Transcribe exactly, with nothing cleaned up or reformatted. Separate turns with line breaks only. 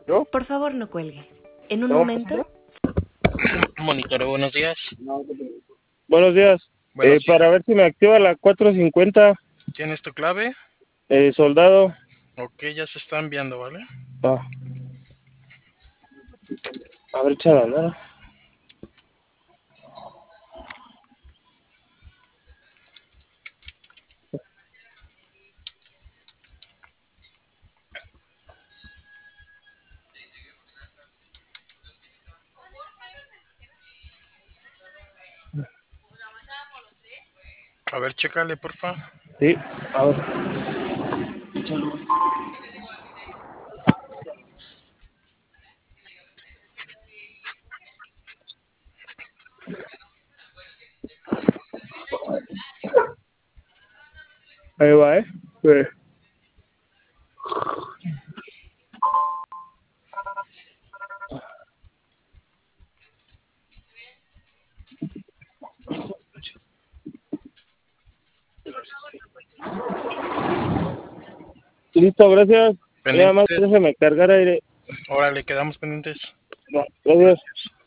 ¿Yo?
Por favor, no cuelgue. En un
¿No?
momento.
Monitoreo, buenos días.
Buenos días.
Buenos
Eh,
días.
para ver si me activa la cuatrocientos cincuenta,
¿Tienes tu clave?
eh, soldado.
Ok, ya se está enviando, ¿vale?
Ah. A ver, chaval, ¿no?
A ver, chécale, porfa.
Sí, a ver. Ahí va, ¿eh? Sí. Listo, gracias. Nada más
Pendientes.
déjeme cargar aire.
Órale, quedamos pendientes.
No, gracias.
Gracias.